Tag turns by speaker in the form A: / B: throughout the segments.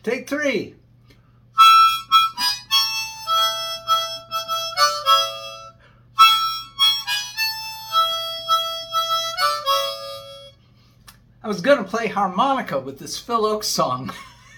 A: Take 3. I was going to play harmonica with this Phil Ochs song,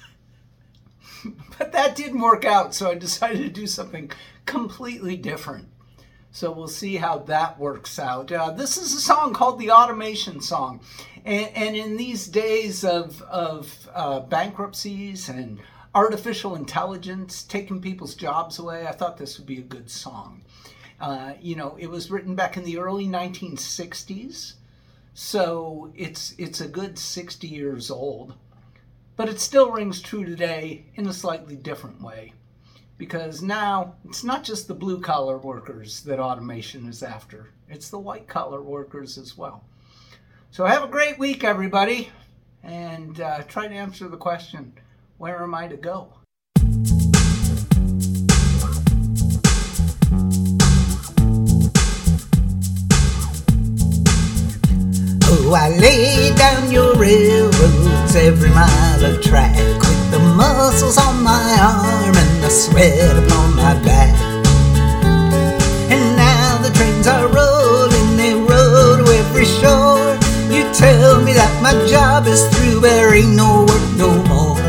A: but that didn't work out, so I decided to do something completely different. So we'll see how that works out. This is a song called the Automation Song. And in these days of bankruptcies and artificial intelligence taking people's jobs away, I thought this would be a good song. It was written back in the early 1960s. So it's a good 60 years old, but it still rings true today in a slightly different way, because now it's not just the blue collar workers that automation is after, it's the white collar workers as well. So have a great week, everybody, and try to answer the question, where am I to go?
B: Oh, I laid down your railroads, every mile of track, with the muscles on my arm and the sweat upon my back. And now the trains are rolling, they roll to every shore. You tell me that my job is through, there ain't no work no more.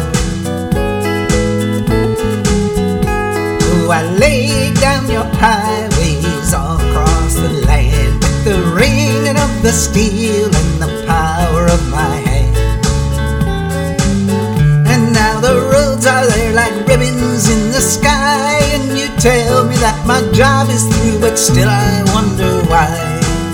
B: Oh, I laid down your highways all across the land, the ringing of the steel and the power of my hand. And now the roads are there like ribbons in the sky, and you tell me that my job is through, but still I wonder why.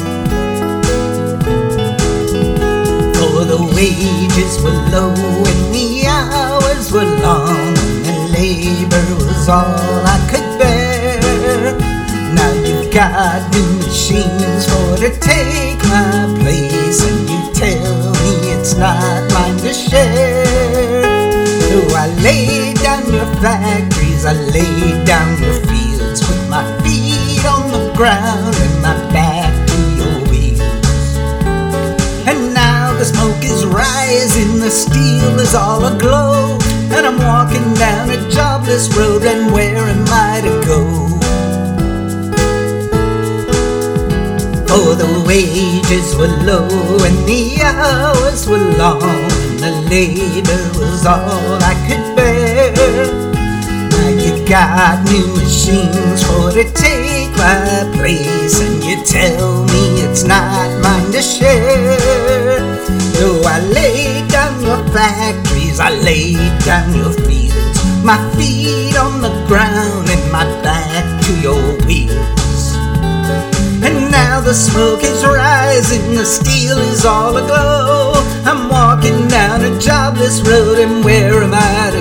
B: For the wages were low and the hours were long, and the labor was all I could bear. Now you've got new machines for to take my place, and you tell me it's not mine to share. So I laid down your factories, I laid down your fields, with my feet on the ground and my back to your wheels. And now the smoke is rising, the steel is all aglow, and I'm walking down a jobless road, and where am I to go? For the wages were low and the hours were long, and the labor was all I could bear. Now you got new machines for to take my place, and you tell me it's not mine to share. So I laid down your factories, I laid down your fields, my feet on the ground and my back to your wheels. And now the smoke is rising, the steel is all aglow, I'm walking down a jobless road, and where am I